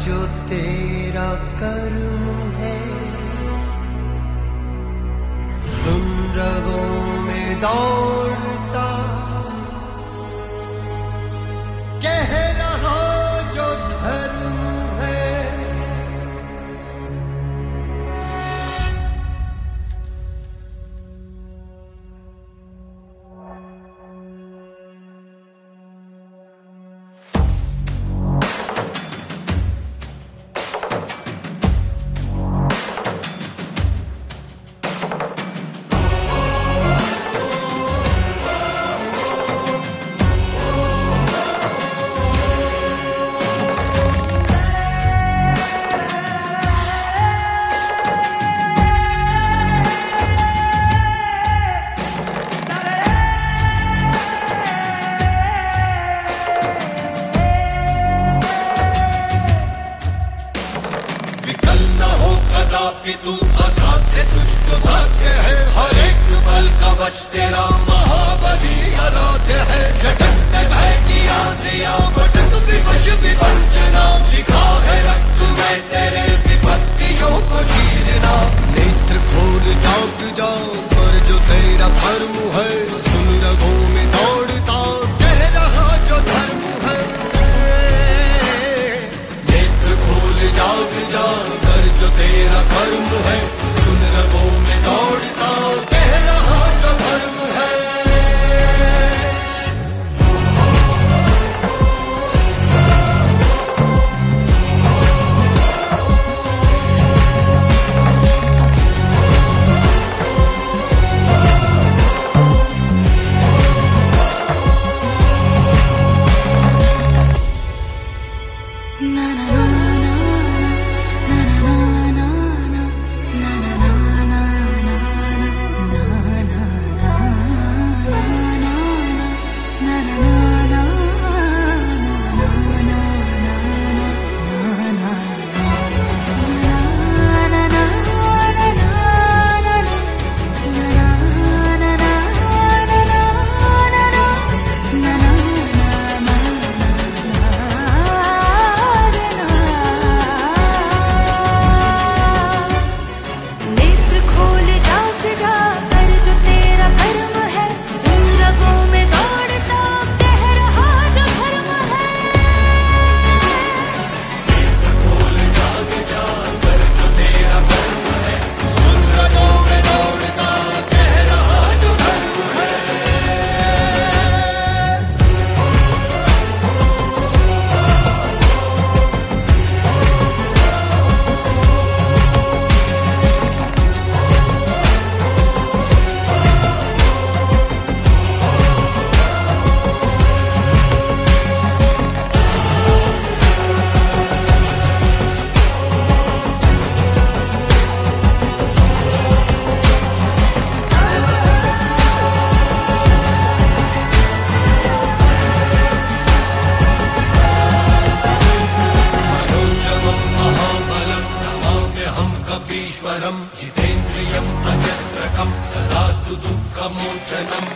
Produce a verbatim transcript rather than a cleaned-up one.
जो तेरा कर्म है, सुन रगों में दौड़ता कह रहा जो धर्म है। तू असाध्य तुझको साध्य है, हर एक पल कवच तेरा महाबली आराध्य है। झटकते भय की आंधियां भटक विवश विवंचना, लिखा है रक्त में तेरे विपत्तियों को चीरना। नेत्र खोल जाग जा पर जो तेरा धर्म है, सुन रगों में दौड़ता कह रहा जो धर्म है। नेत्र खोल जाग जा कर जो तेरा धर्म है, सुन रगों में दौड़ता कह रहा जो धर्म है। जितेन्द्रियम् अजस्त्रकम् सदास्तु दुःखमोचनम्।